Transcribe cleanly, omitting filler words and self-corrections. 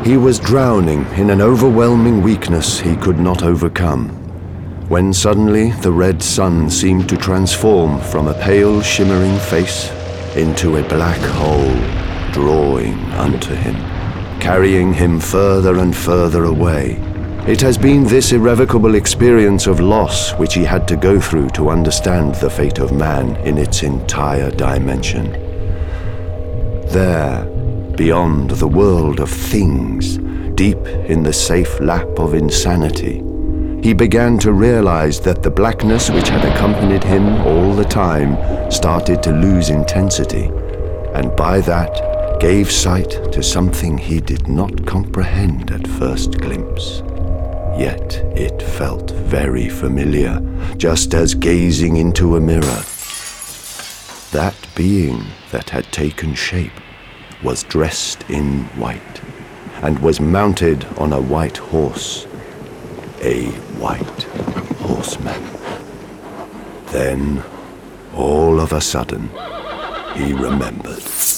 He was drowning in an overwhelming weakness he could not overcome, when suddenly the red sun seemed to transform from a pale shimmering face into a black hole, drawing unto him, carrying him further and further away. It has been this irrevocable experience of loss which he had to go through to understand the fate of man in its entire dimension. There, beyond the world of things, deep in the safe lap of insanity, he began to realize that the blackness which had accompanied him all the time started to lose intensity, and by that gave sight to something he did not comprehend at first glimpse. Yet it felt very familiar, just as gazing into a mirror. That being that had taken shape was dressed in white, and was mounted on a white horse. A white horseman. Then, all of a sudden, he remembered.